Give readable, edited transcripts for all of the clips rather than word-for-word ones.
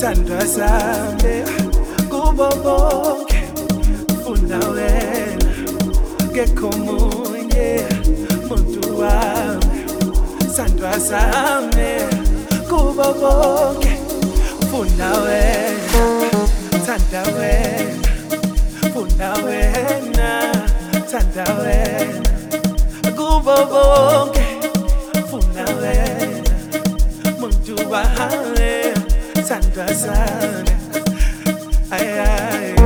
Sandra Sambe kubo bonke funa wena ngekho munye muntu wami Sandra Sambe kubo bonke funa wena thanda wena funa wena thanda wena kubo bonke funa wena muntu wami Sandra Sambe ay ay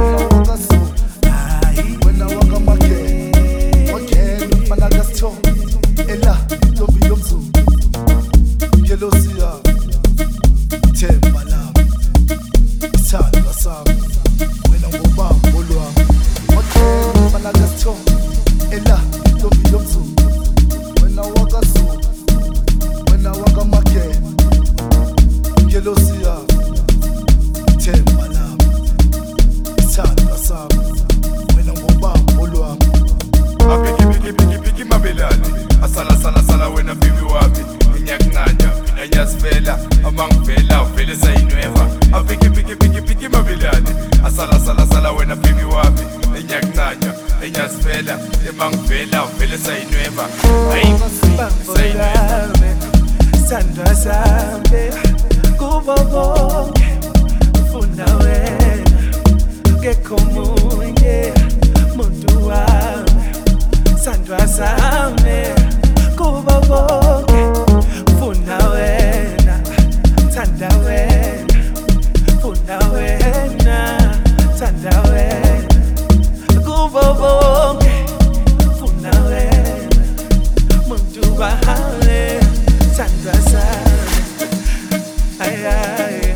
wena wakamake wakena mfana kasitho ela ntombi yomzulu ngelosiya themba lami isandla sami wena ngobambo lwami wakena mfana kasitho ela ntombi yomzulu wena wakazulu wena wakamake ngelosiya themba lami isandla sami wena ngobambo lwami Apiki mabelani asala wena bibi wami inyakunanya mina nyasivela amangivela uvele sayinweva apiki mabelani asala wena bibi wami inyakunanya inyasivela emangivela uvele sayinweva sayinweva Sandra Sambe kubo bonke funa wena ngekho munye muntu wami Sandra Sambe kubo bonke funa wena thanda wena funa wena thanda wena kubo bonke funa wena muntu wami Sandra Sambe ay ay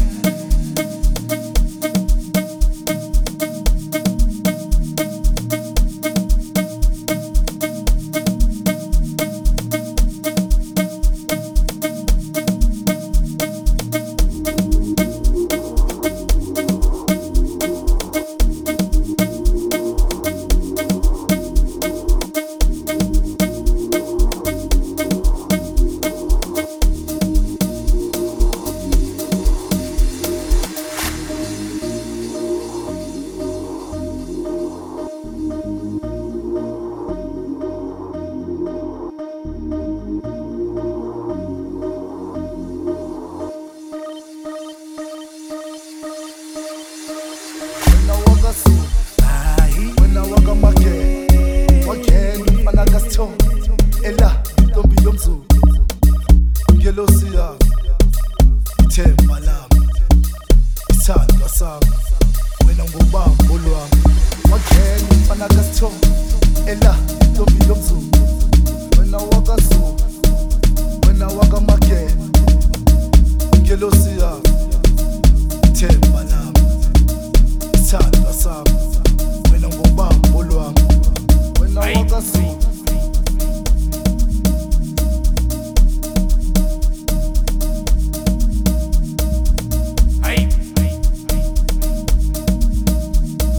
wena wakamake wakena mfana kasitho ela ntombi yomzulu ngelosiya themba lami isandla sami wena ngobambo lwami wakena mfana kasitho ela ntombi yomzulu wena wakazulu wena wakamake ngelosiya themba lami isandla sami wena ngobambo lwami wena wakazulu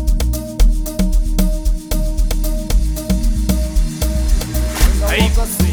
Hey.